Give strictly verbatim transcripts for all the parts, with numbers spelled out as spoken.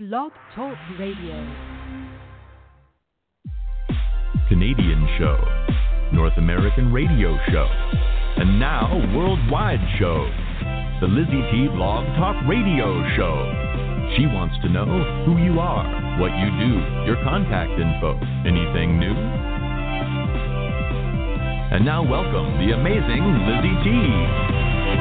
Blog Talk Radio. Canadian show, North American radio show, and now worldwide show, the Lizzie T Blog Talk Radio Show. She wants to know who you are, what you do, your contact info, anything new? And now welcome the amazing Lizzie T.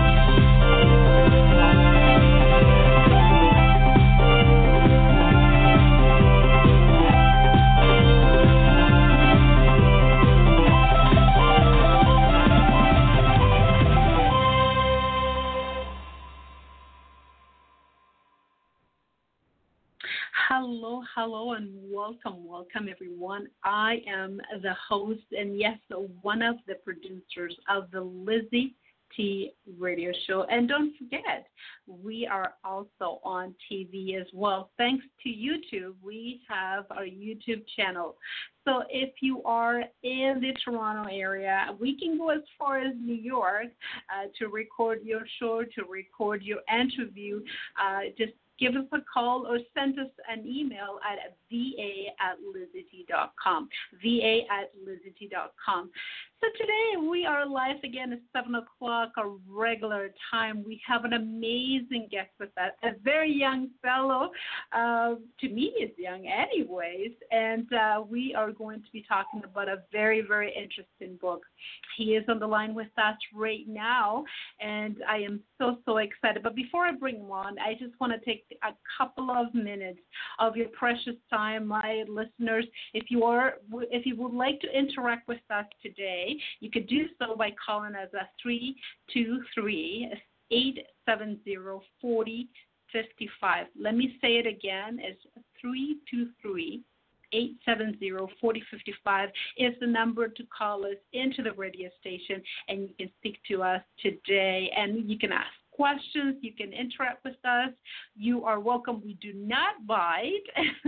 Hello, hello, and welcome, welcome, everyone. I am the host and, yes, one of the producers of the Lizzie T Radio Show. And don't forget, we are also on T V as well. Thanks to YouTube, we have our YouTube channel. So if you are in the Toronto area, we can go as far as New York uh, to record your show, to record your interview. Uh, just give us a call or send us an email at v a at lizzie dot com, v a at lizzie dot com. So today we are live again at seven o'clock, our regular time. We have an amazing guest with us, a very young fellow. Uh, to me, he's young anyways, and uh, we are going to be talking about a very, very interesting book. He is on the line with us right now, and I am so, so excited. But before I bring him on, I just want to take a couple of minutes of your precious time, my listeners. If you are, if you would like to interact with us today, you could do so by calling us at three two three, eight seven zero, four zero five five. Let me say it again. It's three two three, eight seven zero, four zero five five is the number to call us into the radio station, and you can speak to us today, and you can ask questions, you can interact with us. You are welcome. We do not bite.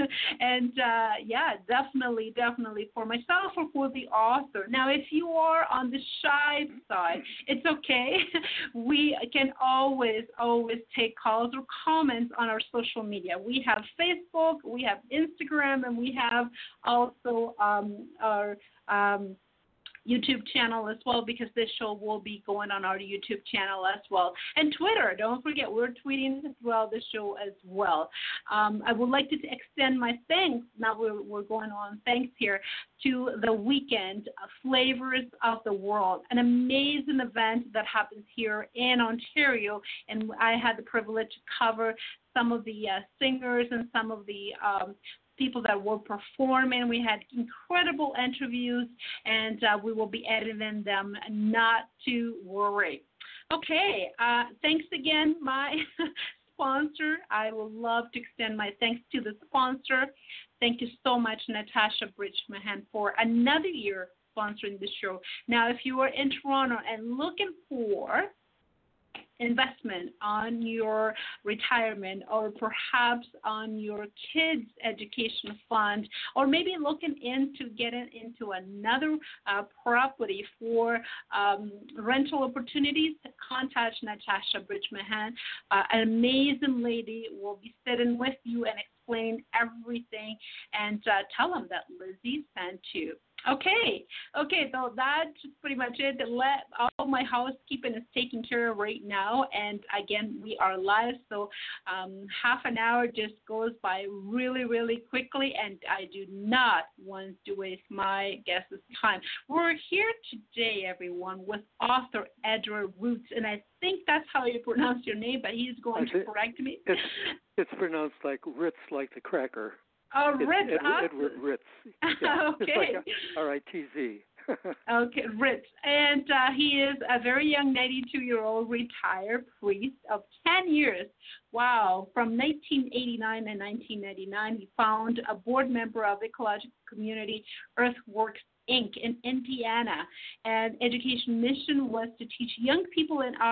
and uh, yeah, definitely, definitely for myself or for the author. Now, if you are on the shy side, it's okay. We can always, always take calls or comments on our social media. We have Facebook, we have Instagram, and we have also um, our um, YouTube channel as well, because this show will be going on our YouTube channel as well. And Twitter, don't forget, we're tweeting throughout the show as well. Um, I would like to extend my thanks, now we're, we're going on thanks here, to the Weekend Flavors of the World, an amazing event that happens here in Ontario, and I had the privilege to cover some of the uh, singers and some of the um, people that were performing. We had incredible interviews, and uh, we will be editing them, not to worry. Okay, uh, thanks again, my sponsor. I would love to extend my thanks to the sponsor. Thank you so much, Natasha Bridge-Mahan, for another year sponsoring the show. Now, if you are in Toronto and looking for investment on your retirement, or perhaps on your kids' education fund, or maybe looking into getting into another uh, property for um, rental opportunities, contact Natasha Bridge-Mahan. Uh, an amazing lady will be sitting with you and explain everything, and uh, tell them that Lizzie sent you. Okay, okay, so that's pretty much it. Let, all my housekeeping is taken care of right now, and again, we are live, so um, half an hour just goes by really, really quickly, and I do not want to waste my guests' time. We're here today, everyone, with author Edward Roots, and I think that's how you pronounce your name, but he's going to correct me. It's, it's pronounced like Ritz, like the cracker. Oh, Ritz. Ed, Edward, Edward Ritz. Yeah. Okay. Like R I T Z. Okay, Ritz. And uh, he is a very young ninety-two-year-old retired priest of ten years. Wow. From nineteen eighty-nine and nineteen ninety-nine, he found a board member of ecological community Earthworks Incorporated in Indiana. And education mission was to teach young people in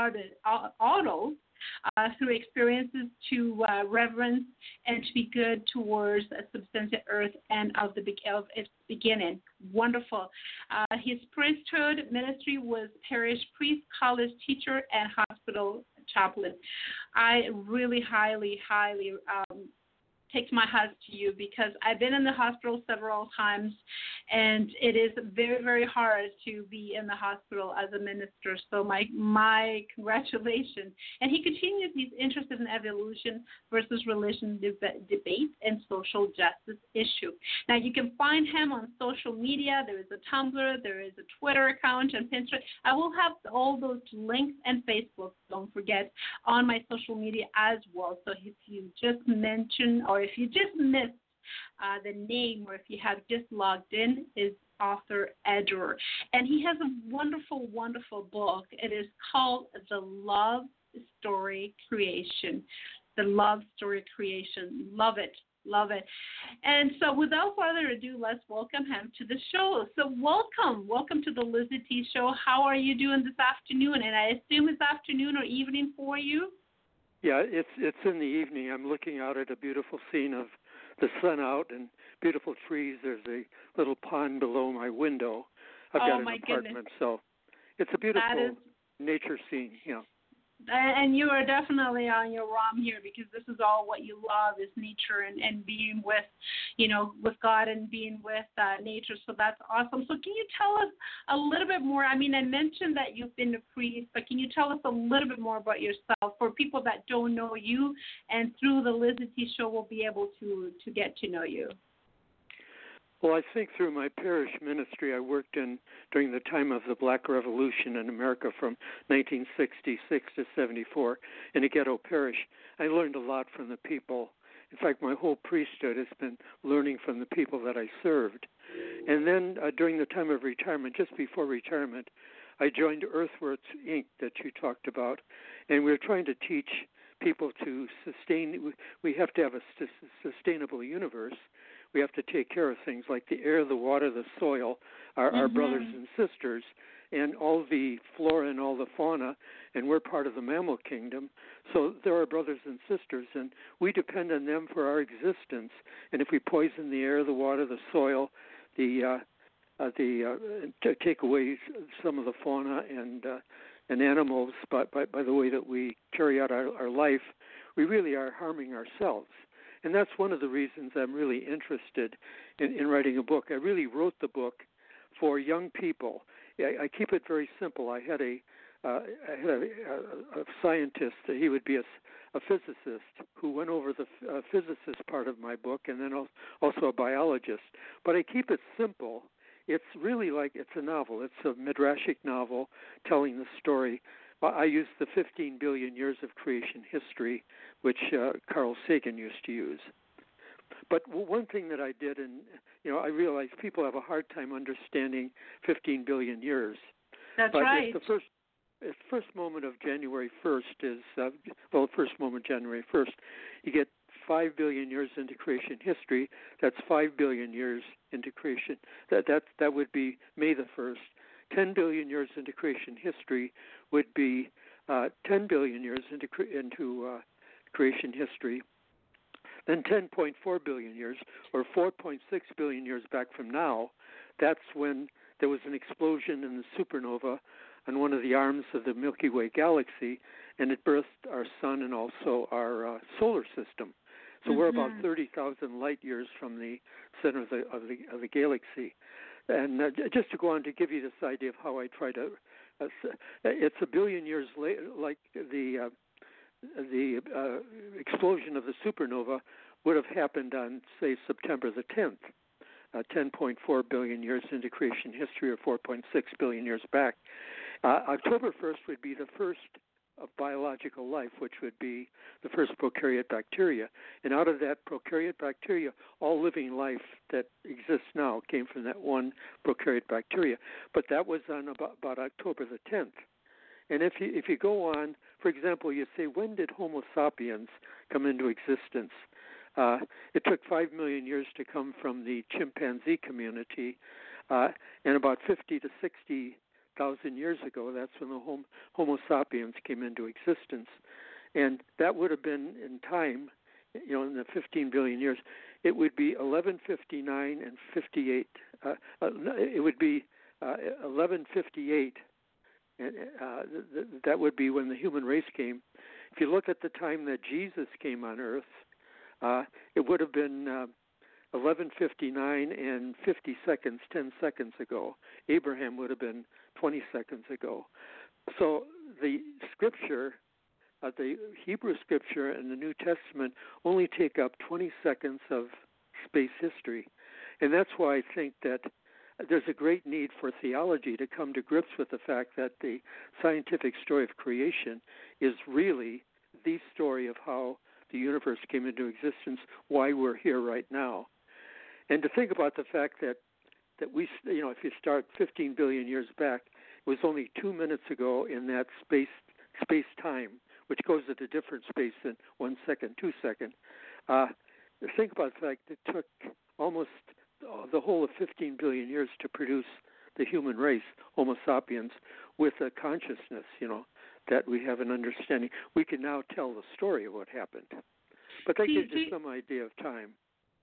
autos Uh, through experiences to uh, reverence and to be good towards a substantive earth and of the of its beginning. Wonderful. Uh, his priesthood ministry was parish priest, college teacher, and hospital chaplain. I really highly, highly um, take my hat to you, because I've been in the hospital several times, and it is very, very hard to be in the hospital as a minister. So my my congratulations. And he continues, he's interested in evolution versus religion deb- debate and social justice issue. Now, you can find him on social media. There is a Tumblr, there is a Twitter account, and Pinterest. I will have all those links, and Facebook, don't forget, on my social media as well. So if you just mention, or if you just missed uh, the name, or if you have just logged in, is author Edward. And he has a wonderful, wonderful book. It is called The Love Story Creation. The Love Story Creation. Love it. Love it. And so without further ado, let's welcome him to the show. So welcome. Welcome to the Lizzie T Show. How are you doing this afternoon? And I assume it's afternoon or evening for you? Yeah, it's it's in the evening. I'm looking out at a beautiful scene of the sun out and beautiful trees. There's a little pond below my window. I've oh, got an my apartment, goodness. so it's a beautiful is, nature scene. Yeah. And you are definitely on your ROM here, because this is all what you love, is nature and, and being with, you know, with God and being with uh, nature. So that's awesome. So can you tell us a little bit more? I mean, I mentioned that you've been a priest, but can you tell us a little bit more about yourself for people that don't know you, and through the Lizzie T Show we'll be able to, to get to know you? Well, I think through my parish ministry, I worked in during the time of the Black Revolution in America from nineteen sixty-six to seventy-four in a ghetto parish. I learned a lot from the people. In fact, my whole priesthood has been learning from the people that I served. And then uh, during the time of retirement, just before retirement, I joined Earthworks, Incorporated that you talked about, and we were trying to teach people to sustain. We have to have a sustainable universe. We have to take care of things like the air, the water, the soil, our, mm-hmm. our brothers and sisters, and all the flora and all the fauna, and we're part of the mammal kingdom. So they're our brothers and sisters, and we depend on them for our existence. And if we poison the air, the water, the soil, the uh, uh, the uh, t- take away some of the fauna and uh, and animals by, by, by the way that we carry out our, our life, we really are harming ourselves. And that's one of the reasons I'm really interested in, in writing a book. I really wrote the book for young people. I, I keep it very simple. I had a, uh, I had a, a, a scientist. He would be a, a physicist who went over the uh, physicist part of my book, and then also a biologist. But I keep it simple. It's really like it's a novel. It's a midrashic novel telling the story. I use the fifteen billion years of creation history, which uh, Carl Sagan used to use. But one thing that I did, and you know, I realized people have a hard time understanding fifteen billion years. That's but right. The first, the first moment of January first is, uh, well, the first moment January first, you get five billion years into creation history. That's five billion years into creation. That that that would be May the first. ten billion years into creation history would be uh, ten billion years into cre- into uh, creation history. Then ten point four billion years, or four point six billion years back from now, that's when there was an explosion in the supernova on one of the arms of the Milky Way galaxy, and it birthed our sun and also our uh, solar system. So mm-hmm. we're about thirty thousand light years from the center of the of the, of the galaxy. And uh, just to go on to give you this idea of how I try to, uh, it's a billion years later, like the uh, the uh, explosion of the supernova would have happened on, say, September the tenth, uh, ten point four billion years into creation history, or four point six billion years back. Uh, October first would be the first of biological life, which would be the first prokaryote bacteria. And out of that prokaryote bacteria, all living life that exists now came from that one prokaryote bacteria. But that was on about, about October the tenth. And if you if you go on, for example, you say, when did Homo sapiens come into existence? Uh, it took five million years to come from the chimpanzee community, uh, and about fifty to sixty thousand years ago, that's when the Homo sapiens came into existence. And that would have been in time, you know, in the fifteen billion years, it would be eleven fifty-nine and fifty-eight. Uh, uh, it would be uh, eleven fifty-eight, and uh, th- that would be when the human race came. If you look at the time that Jesus came on Earth, uh, it would have been uh, eleven fifty-nine and fifty seconds, ten seconds ago. Abraham would have been twenty seconds ago. So the scripture, uh, the Hebrew scripture and the New Testament only take up twenty seconds of space history. And that's why I think that there's a great need for theology to come to grips with the fact that the scientific story of creation is really the story of how the universe came into existence, why we're here right now. And to think about the fact that, that we, you know, if you start fifteen billion years back, it was only two minutes ago in that space space-time, which goes at a different space than one second, two second. Uh, think about the fact that it took almost the whole of fifteen billion years to produce the human race, Homo sapiens, with a consciousness, you know, that we have an understanding. We can now tell the story of what happened. But that do, gives do, you some idea of time.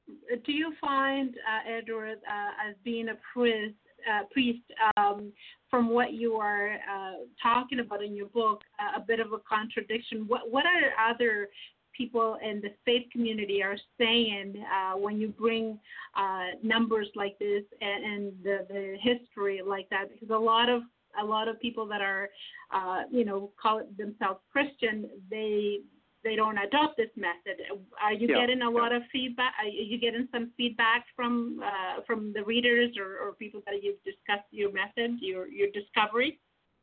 Do you find, uh, Edward, uh, as being a priest, uh, priest um, from what you are uh, talking about in your book, uh, a bit of a contradiction? What, what are other people in the faith community are saying uh, when you bring uh, numbers like this and, and the, the history like that? Because a lot of a lot of people that are, uh, you know, call themselves Christian, they they don't adopt this method. Are you yeah, getting a yeah. lot of feedback? Are you getting some feedback from uh, from the readers or, or people that you've discussed your method, your your discovery,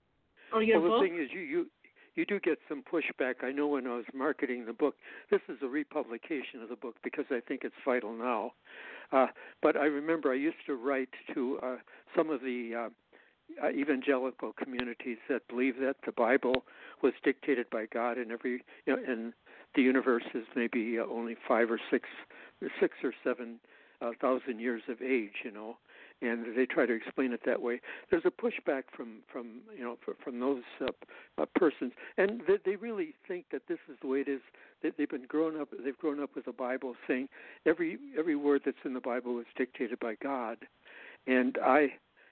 or your well, book? the thing is, you you. You do get some pushback. I know when I was marketing the book, this is a republication of the book because I think it's vital now. Uh, but I remember I used to write to uh, some of the uh, evangelical communities that believe that the Bible was dictated by God, and every you know, and the universe is maybe uh, only five or six, six or seven uh, thousand years of age. You know. And they try to explain it that way. There's a pushback from, from you know, from those uh, uh, persons, and they, they really think that this is the way it is. They, they've been grown up. They've grown up with the Bible, saying every every word that's in the Bible is dictated by God. And I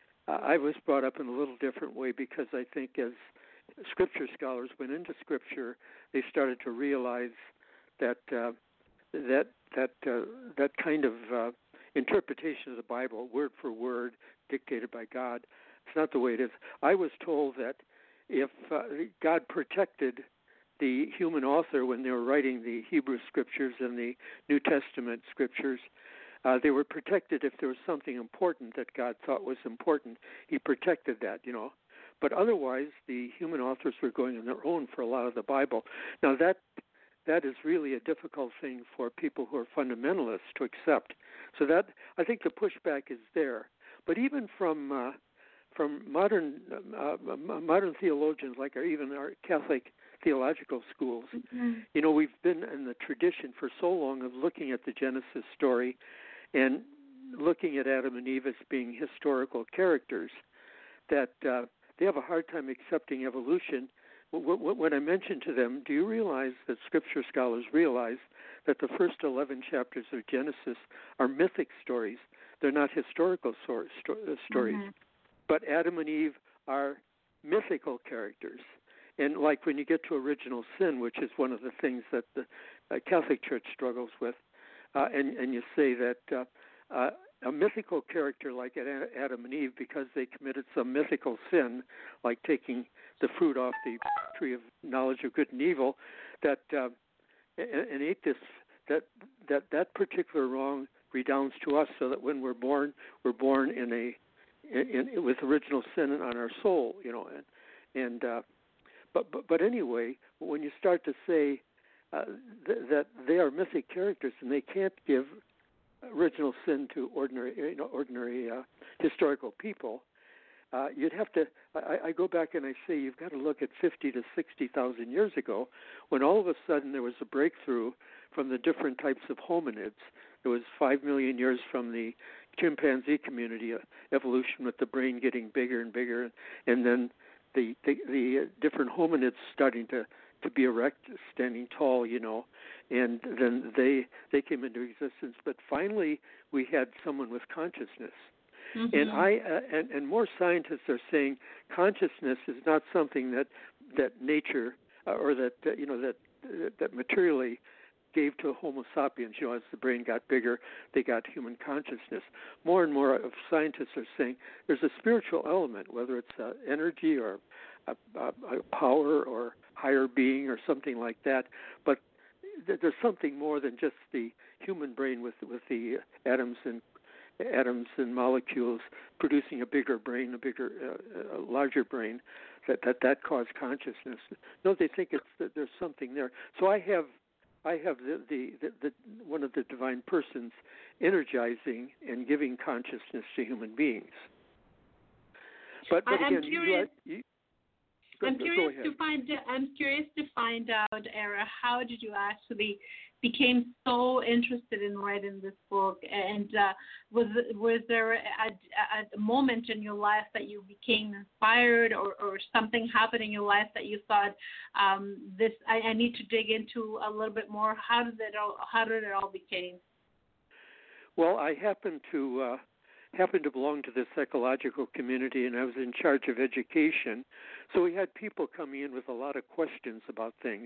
I was brought up in a little different way because I think as Scripture scholars went into Scripture, they started to realize that uh, that that uh, that kind of uh, interpretation of the Bible, word for word, dictated by God, it's not the way it is. I was told that if uh, God protected the human author when they were writing the Hebrew Scriptures and the New Testament Scriptures, uh, they were protected if there was something important that God thought was important. He protected that, you know. But otherwise, the human authors were going on their own for a lot of the Bible. Now, that that is really a difficult thing for people who are fundamentalists to accept. So that I think the pushback is there. But even from uh, from modern uh, modern theologians, like our, even our Catholic theological schools, mm-hmm. you know, we've been in the tradition for so long of looking at the Genesis story and looking at Adam and Eve as being historical characters that uh, they have a hard time accepting evolution. When I mentioned to them, do you realize that Scripture scholars realize that the first eleven chapters of Genesis are mythic stories? They're not historical stories. Mm-hmm. But Adam and Eve are mythical characters. And like when you get to original sin, which is one of the things that the uh, Catholic Church struggles with, uh, and, and you say that uh, uh, a mythical character like Adam and Eve, because they committed some mythical sin, like taking the fruit off the tree of knowledge of good and evil, that uh, and, and ate this, that that that particular wrong redounds to us, so that when we're born, we're born in a in, in, with original sin on our soul, you know, and and uh, but, but but anyway, when you start to say uh, th- that they are mythic characters and they can't give original sin to ordinary, you know, ordinary uh, historical people, uh, you'd have to. I, I go back and I say you've got to look at fifty to sixty thousand years ago, when all of a sudden there was a breakthrough from the different types of hominids. There was five million years from the chimpanzee community, uh, evolution with the brain getting bigger and bigger, and then the the, the different hominids starting to, to be erect, standing tall, you know, and then they they came into existence. But finally, we had someone with consciousness. Mm-hmm. And I uh, and, and more scientists are saying consciousness is not something that that nature uh, or that uh, you know that that materially gave to Homo sapiens. You know, as the brain got bigger, they got human consciousness. More and more of scientists are saying there's a spiritual element, whether it's uh, energy or a, a, a power or higher being or something like that. But th- there's something more than just the human brain with with the atoms and atoms and molecules producing a bigger brain, a bigger, uh, a larger brain, that that that cause consciousness. No, they think it's that there's something there. So I have, I have the the, the the one of the divine persons energizing and giving consciousness to human beings. But, but I'm again, curious. you, you, go, I'm curious go to find. I'm curious to find out, Era, how did you actually became so interested in writing this book, and uh, was was there a, a, a moment in your life that you became inspired, or, or something happened in your life that you thought, um, this I, I need to dig into a little bit more? How did it all How did it all became? Well, I happened to uh, happen to belong to the psychological community, and I was in charge of education, so we had people coming in with a lot of questions about things.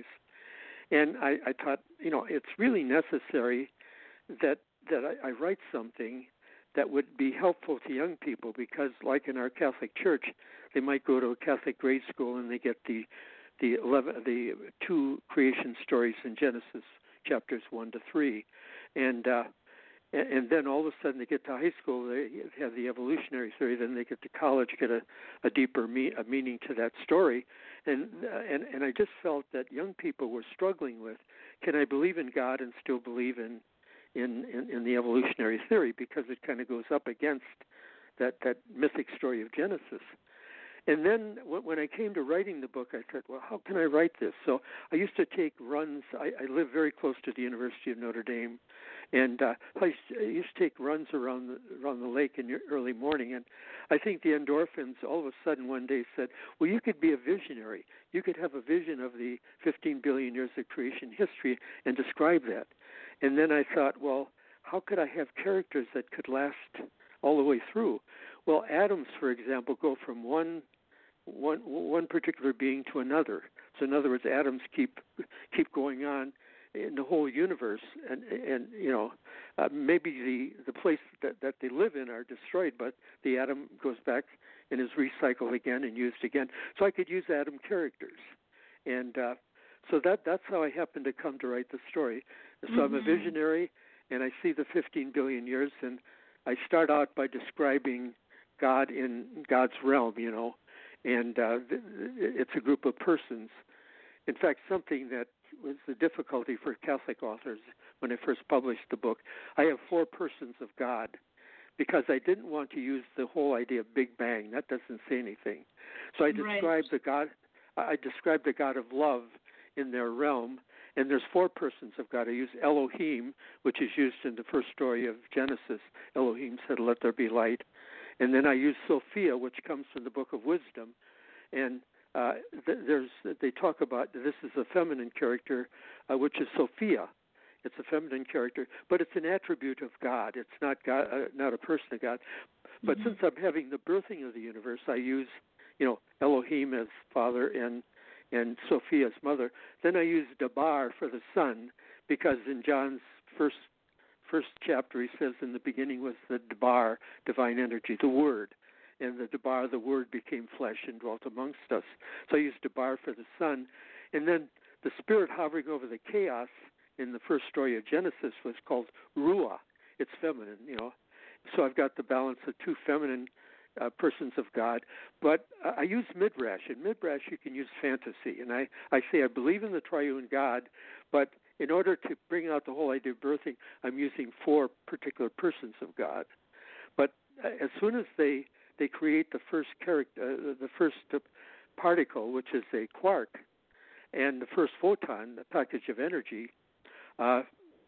And I, I thought, you know, it's really necessary that that I, I write something that would be helpful to young people, because, like in our Catholic Church, they might go to a Catholic grade school and they get the the eleven the two creation stories in Genesis chapters one to three, and uh, and then all of a sudden they get to high school, they have the evolutionary theory. Then they get to college, get a, a deeper me, a meaning to that story. And, uh, and and I just felt that young people were struggling with, can I believe in God and still believe in in, in, in the evolutionary theory, because it kind of goes up against that, that mythic story of Genesis. And then when I came to writing the book, I said, well, how can I write this? So I used to take runs. I, I live very close to the University of Notre Dame, and uh, I used to take runs around the, around the lake in the early morning. And I think the endorphins all of a sudden one day said, well, you could be a visionary. You could have a vision of the fifteen billion years of creation history and describe that. And then I thought, well, how could I have characters that could last all the way through? Well, atoms, for example, go from one one one particular being to another. So in other words, atoms keep keep going on in the whole universe, and and you know uh, maybe the the place that, that they live in are destroyed, but the atom goes back and is recycled again and used again. So I could use atom characters, and uh, so that that's how I happened to come to write the story. So mm-hmm. I'm a visionary, and I see the fifteen billion years, and I start out by describing God in God's realm, you know. And uh, it's a group of persons. In fact, something that was the difficulty for Catholic authors when I first published the book, I have four persons of God, because I didn't want to use the whole idea of Big Bang. That doesn't say anything. So I described right. the God. I described the God of love in their realm, and there's four persons of God. I use Elohim, which is used in the first story of Genesis. Elohim said, "Let there be light." And then I use Sophia, which comes from the Book of Wisdom, and uh, th- there's they talk about this is a feminine character, uh, which is Sophia. It's a feminine character, but it's an attribute of God. It's not God, uh, not a person of God. But mm-hmm. since I'm having the birthing of the universe, I use, you know, Elohim as father and and Sophia as mother. Then I use Dabar for the son, because in John's first. First chapter, he says, in the beginning was the Dabar, divine energy, the Word. And the Dabar, the Word, became flesh and dwelt amongst us. So I used Dabar for the Son. And then the Spirit hovering over the chaos in the first story of Genesis was called Ruah. It's feminine, you know. So I've got the balance of two feminine uh, persons of God. But uh, I use Midrash. In Midrash, you can use fantasy. And I, I say I believe in the triune God, but in order to bring out the whole idea of birthing, I'm using four particular persons of God. But as soon as they, they create the first character, uh, the first particle, which is a quark, and the first photon, the package of energy, uh,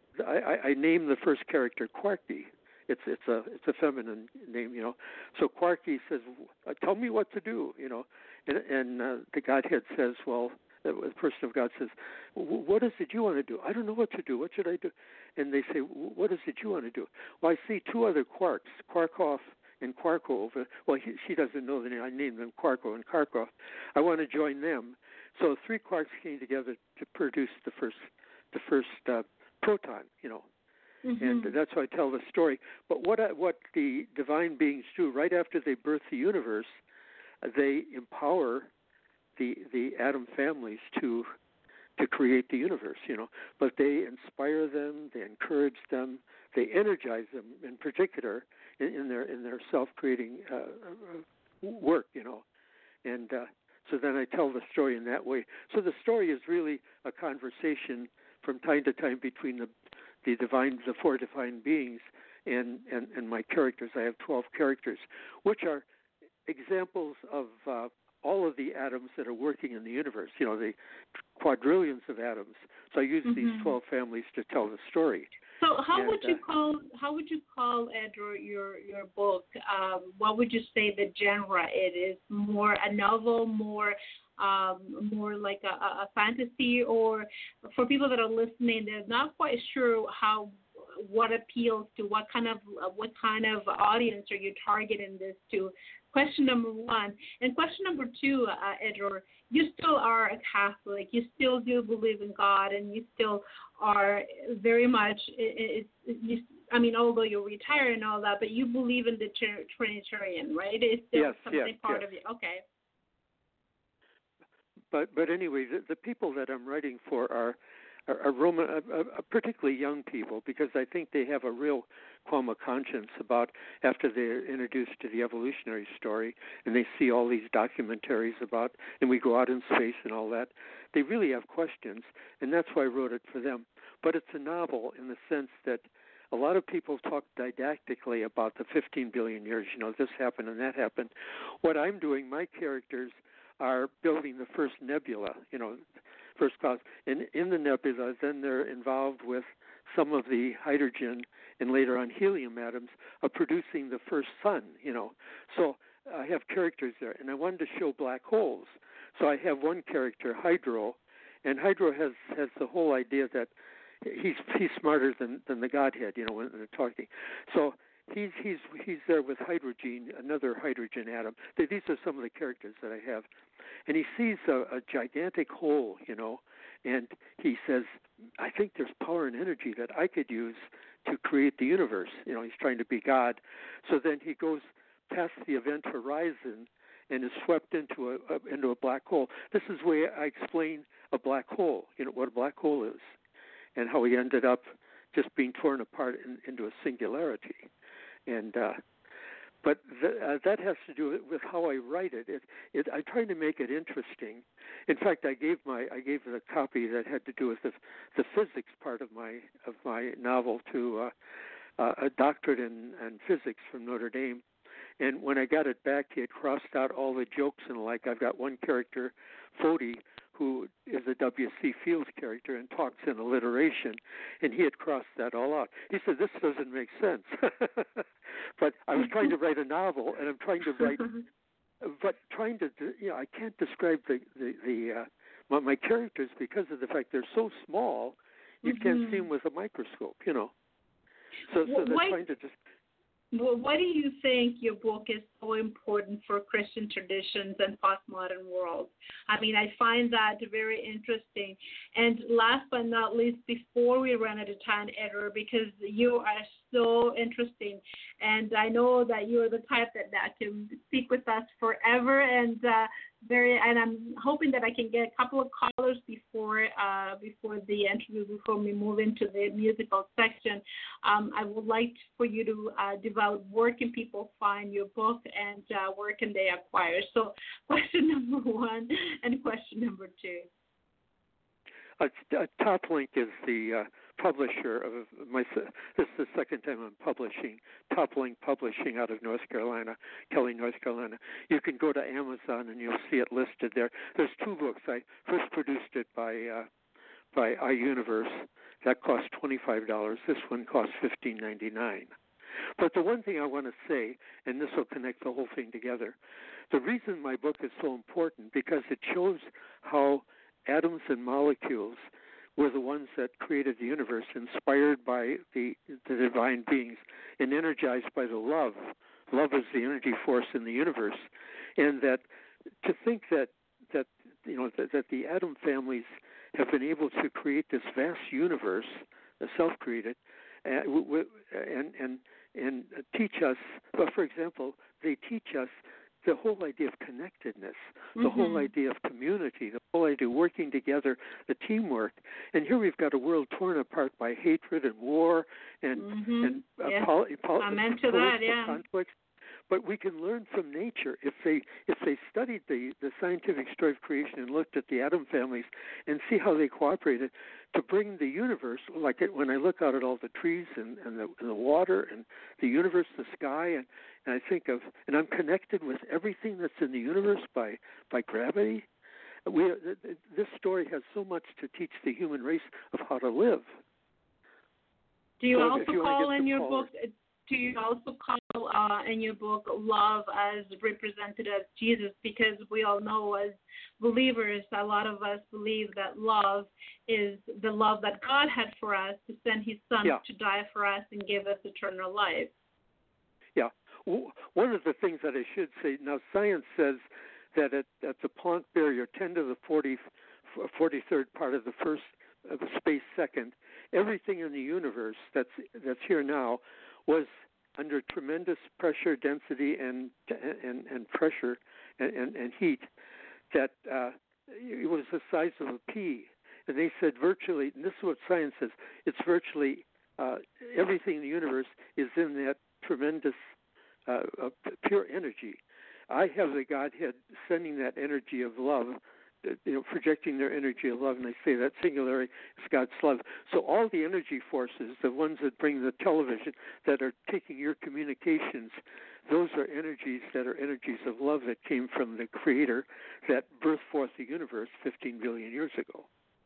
I, I name the first character Quarky. It's it's a it's a feminine name, you know. So Quarky says, "Tell me what to do," you know, and and uh, the Godhead says, "Well." The person of God says, "What is it you want to do?" "I don't know what to do. What should I do?" And they say, "What is it you want to do?" "Well, I see two other quarks, Kharkov and Kharkov." Well, he, she doesn't know the name. I named them Kharkov and Kharkov. I want to join them. So three quarks came together to produce the first, the first uh, proton, you know. Mm-hmm. And that's how I tell the story. But what I, what the divine beings do right after they birth the universe, they empower the the atom families to to create the universe, you know. But they inspire them, they encourage them, they energize them in particular in, in their in their self-creating uh, work, you know. And uh, so then I tell the story in that way. So the story is really a conversation from time to time between the the divine, the four divine beings, and, and, and my characters. I have twelve characters, which are examples of uh, all of the atoms that are working in the universe. You know, the quadrillions of atoms. So I use mm-hmm. these twelve families to tell the story. So how and, would you uh, call how would you call Edward your your book? Um, what would you say the genre it is? More a novel, more um, more like a, a fantasy, or for people that are listening, they're not quite sure how what appeals to what kind of what kind of audience are you targeting this to? Question number one. And question number two, uh, Edward, you still are a Catholic. You still do believe in God, and you still are very much, it, it, you, I mean, although you're retired and all that, but you believe in the Trinitarian, right? It's still yes, something yes, part yes. of you. Okay. But but anyway, the, the people that I'm writing for are are, are Roman, uh, uh, particularly young people, because I think they have a real qualm of conscience about after they're introduced to the evolutionary story and they see all these documentaries about, and we go out in space and all that. They really have questions, and that's why I wrote it for them. But it's a novel in the sense that a lot of people talk didactically about the fifteen billion years, you know, this happened and that happened. What I'm doing, my characters are building the first nebula, you know, first cause. And in the nebula, then they're involved with some of the hydrogen and later on helium atoms of producing the first sun, you know. So I have characters there, and I wanted to show black holes. So I have one character, Hydro, and Hydro has, has the whole idea that he's he's smarter than, than the Godhead, you know, when they're talking. So He's he's he's there with hydrogen, another hydrogen atom. These are some of the characters that I have, and he sees a, a gigantic hole, you know, and he says, "I think there's power and energy that I could use to create the universe." You know, he's trying to be God. So then he goes past the event horizon and is swept into a, a into a black hole. This is where I explain a black hole, you know, what a black hole is, and how he ended up just being torn apart in, into a singularity. And uh, but th- uh, that has to do with how I write it. It, it. I'm trying to make it interesting. In fact, I gave my I gave a copy that had to do with the the physics part of my of my novel to uh, uh, a doctorate in, in physics from Notre Dame. And when I got it back, he had crossed out all the jokes and like. I've got one character, Fody, who is a W C Fields character and talks in alliteration, and he had crossed that all out. He said, "This doesn't make sense." But I was trying to write a novel, and I'm trying to write, but trying to, you know, I can't describe the the, the uh, my, my characters because of the fact they're so small, you mm-hmm. can't see them with a microscope, you know. So, so they're why, trying to just. Well, why do you think your book is so important for Christian traditions and postmodern world? I mean, I find that very interesting. And last but not least, before we run out of time, Edward, because you are so interesting, and I know that you are the type that, that can speak with us forever, and uh, very. And I'm hoping that I can get a couple of callers before uh, before the interview, before we move into the musical section. Um, I would like for you to uh, develop where can people find your book and uh, where can they acquire. So, question number one and question number two. Uh, Top Link is the uh, publisher of my. This is the second time I'm publishing. Top Link Publishing out of North Carolina, Kelly, North Carolina. You can go to Amazon and you'll see it listed there. There's two books. I first produced it by uh, by iUniverse. That cost twenty-five dollars. This one costs fifteen ninety-nine. But the one thing I want to say, and this will connect the whole thing together, the reason my book is so important because it shows how atoms and molecules were the ones that created the universe, inspired by the, the divine beings and energized by the love. Love is the energy force in the universe. And that to think that, that you know, that, that the atom families have been able to create this vast universe self-created, and and and, and teach us. Well, for example, they teach us the whole idea of connectedness, the mm-hmm. whole idea of community, the whole idea of working together, the teamwork. And here we've got a world torn apart by hatred and war and mm-hmm. and uh, yes. poli- poli- I'm into political that, yeah. conflicts. But we can learn from nature if they if they studied the, the scientific story of creation and looked at the atom families and see how they cooperated to bring the universe, like it, when I look out at all the trees and, and, the, and the water and the universe, the sky, and, and I think of, and I'm connected with everything that's in the universe by, by gravity. We, this story has so much to teach the human race of how to live. Do you so also you call in your callers. book... Do you also call uh, in your book love as represented as Jesus? Because we all know as believers, a lot of us believe that love is the love that God had for us to send his son yeah. to die for us and give us eternal life. Yeah. One of the things that I should say, now science says that at, at the Planck barrier, ten to the forty, forty-third part of the first of the space second, everything in the universe that's that's here now was under tremendous pressure, density, and and, and pressure and, and, and heat that uh, it was the size of a pea. And they said virtually, and this is what science says, it's virtually uh, everything in the universe is in that tremendous uh, uh, pure energy. I have the Godhead sending that energy of love, you know, projecting their energy of love, and I say that singularity is God's love. So all the energy forces, the ones that bring the television, that are taking your communications, those are energies that are energies of love that came from the Creator that birthed forth the universe fifteen billion years ago.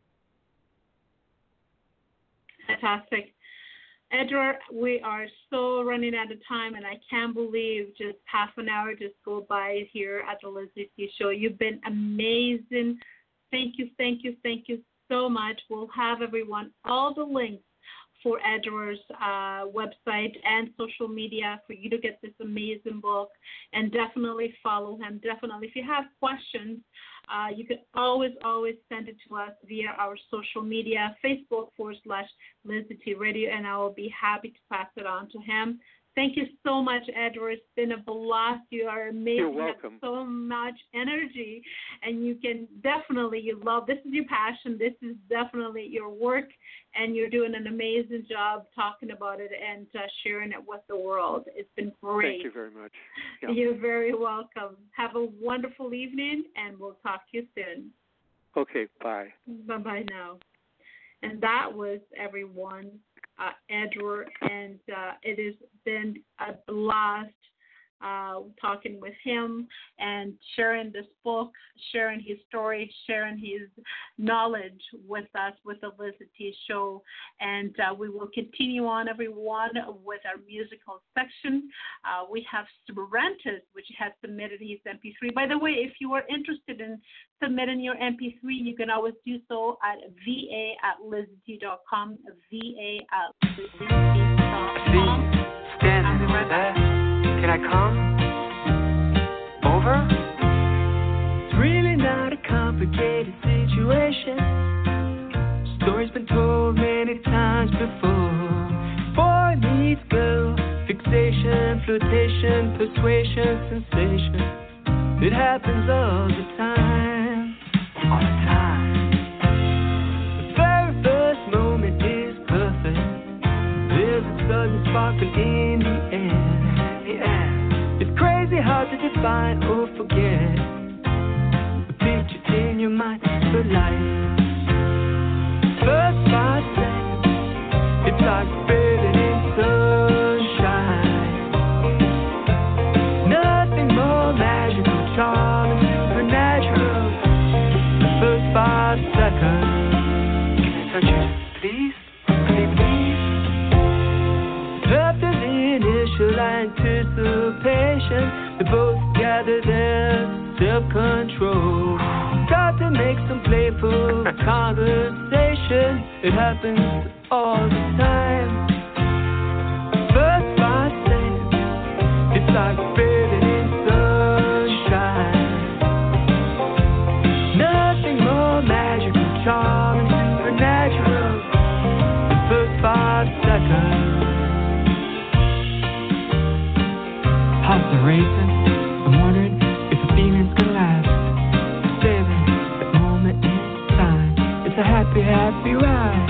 Fantastic. Edward, we are so running out of time, and I can't believe just half an hour just go by here at the Leslie T Show. You've been amazing. Thank you, thank you, thank you so much. We'll have everyone all the links for Edward's uh, website and social media for you to get this amazing book, and definitely follow him. Definitely. If you have questions, uh, you can always, always send it to us via our social media, Facebook forward slash Leslie T Radio, and I will be happy to pass it on to him. Thank you so much, Edward. It's been a blast. You are amazing. You're welcome. You have so much energy, and you can definitely, you love, this is your passion. This is definitely your work, and you're doing an amazing job talking about it and uh, sharing it with the world. It's been great. Thank you very much. Yeah. You're very welcome. Have a wonderful evening, and we'll talk to you soon. Okay, bye. Bye-bye now. And that was, everyone, Uh, Edward, and uh, it has been a blast uh, talking with him and sharing this book, sharing his story, sharing his knowledge with us with the Leslie T Show. And uh, we will continue on, everyone, with our musical section. Uh, we have Sabarantis, which has submitted his M P three. By the way, if you are interested in submitting your M P three, you can always do so at V A at Leslie T dot com, V A at Leslie T dot com. Standing right there. Can I come over? It's really not a complicated situation. Story's been told many times before. Boy meets girl, fixation, flirtation, persuasion, sensation. It happens all the time, all the time. The very first moment is perfect. There's a sudden sparkle in the air. It's crazy hard to define or forget the picture in your mind for life. First five seconds, it's like bathing in sunshine. Nothing more magical, charming, supernatural. The first five seconds. Can I touch you, please? Honey, please. After the initial anticipation, they both gather their self-control. Start to make some playful conversation. It happens all the time. First five seconds, it's like bathing in sunshine. Nothing more magical, charming, supernatural. The first five are racing. I'm wondering if the feeling's gonna last. Saving the moment in time. It's a happy, happy ride.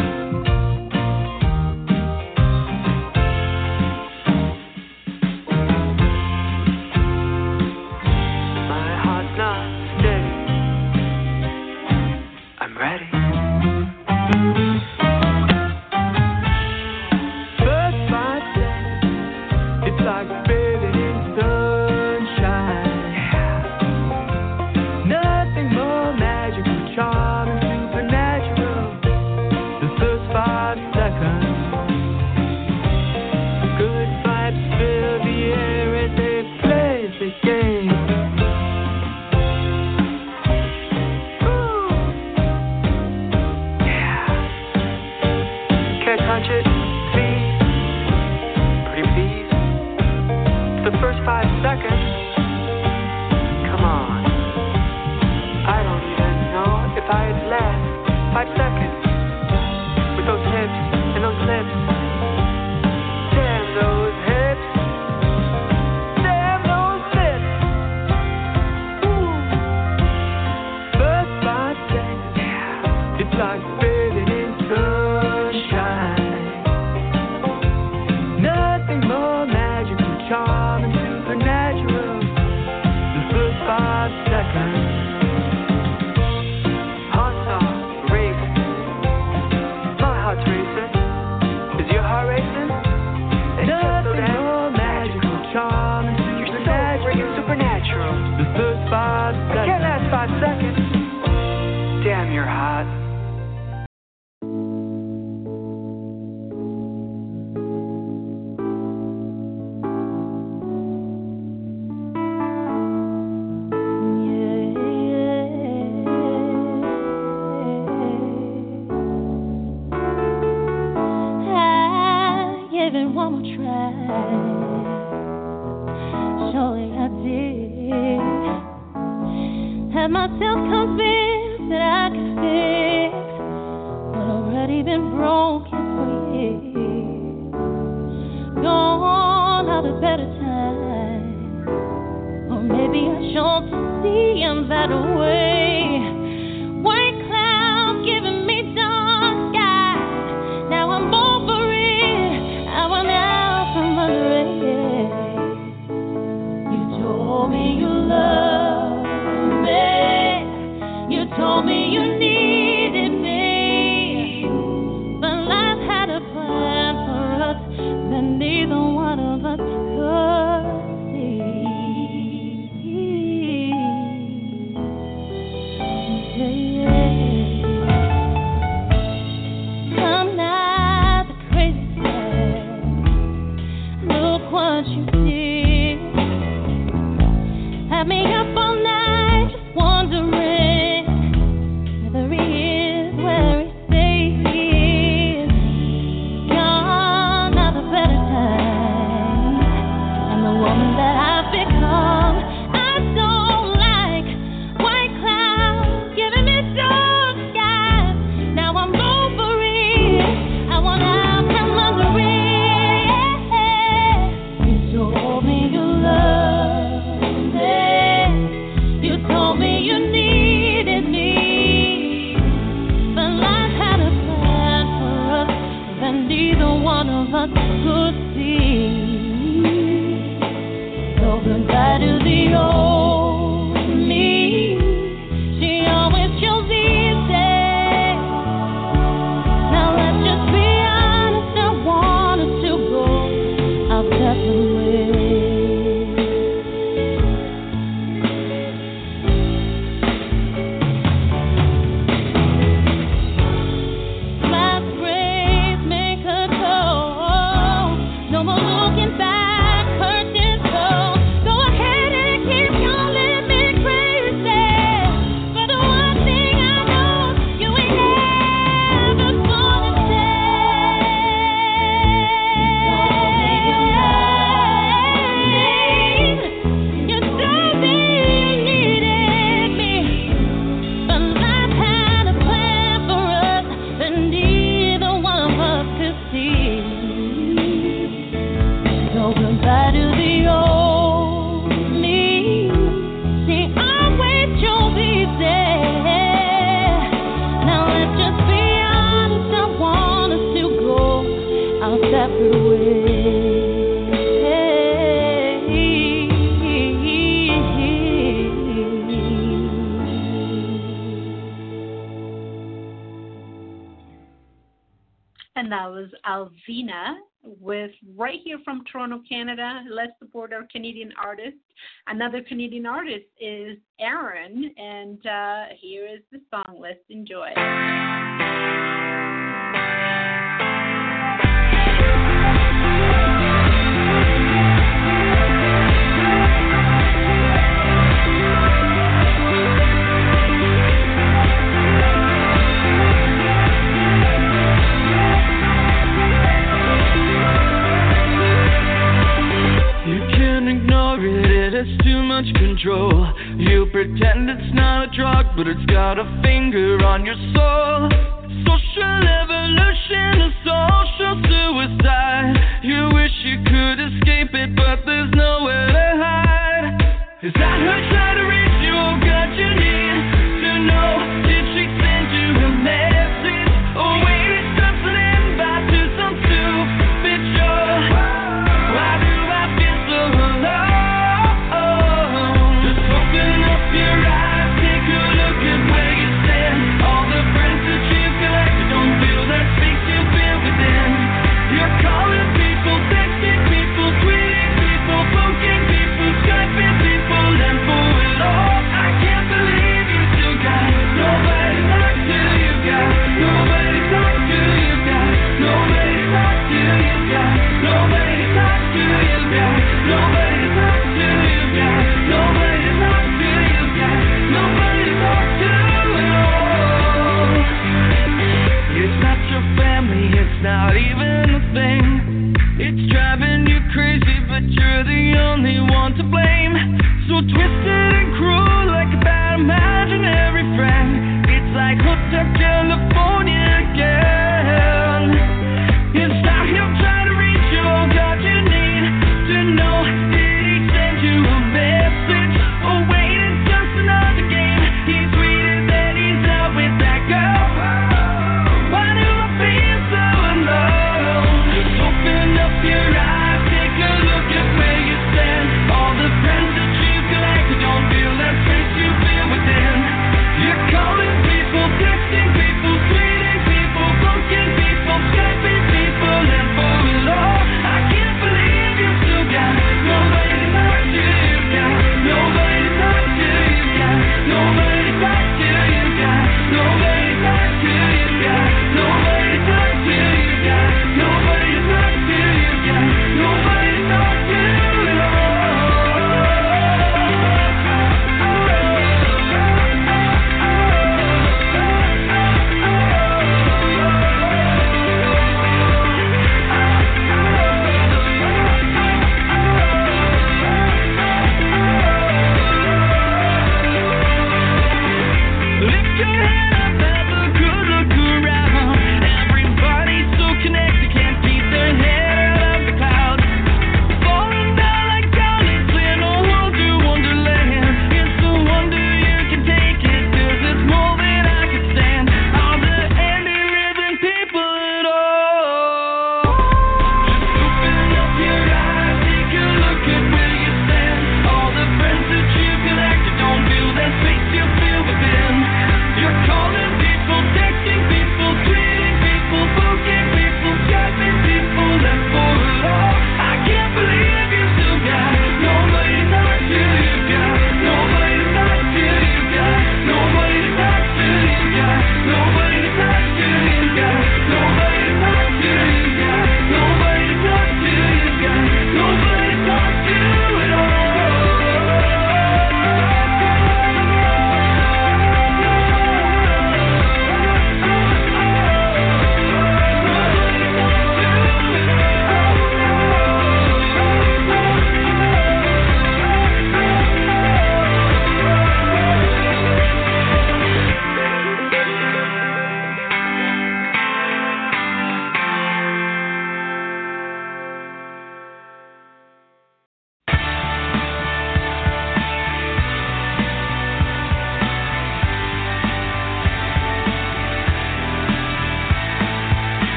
Looking back, curtains closed. Go ahead and keep going. separate ways. And that was Alvina with right here from Toronto, Canada. Let's support our Canadian artists. Another Canadian artist is Aaron, and uh, here is the song. Let's enjoy. Too much control. You pretend it's not a drug, but it's got a finger on your soul. Social evolution, a social suicide. You wish you could escape it, but there's nowhere to hide. Is that her trying to reach you? Oh God, you need to know. Did she send you a message? Or wait, it's just an invite to some stupid show. Why do I feel so alone? Your eyes, take a look at where you stand. All the friends that you've collected don't feel that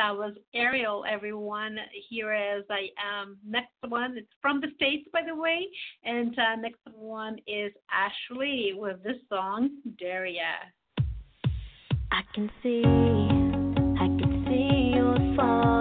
that was Ariel, everyone. Here is I am. Next one, it's from the States, by the way. And uh, next one is Ashley with this song, Daria. I can see, I can see your fall.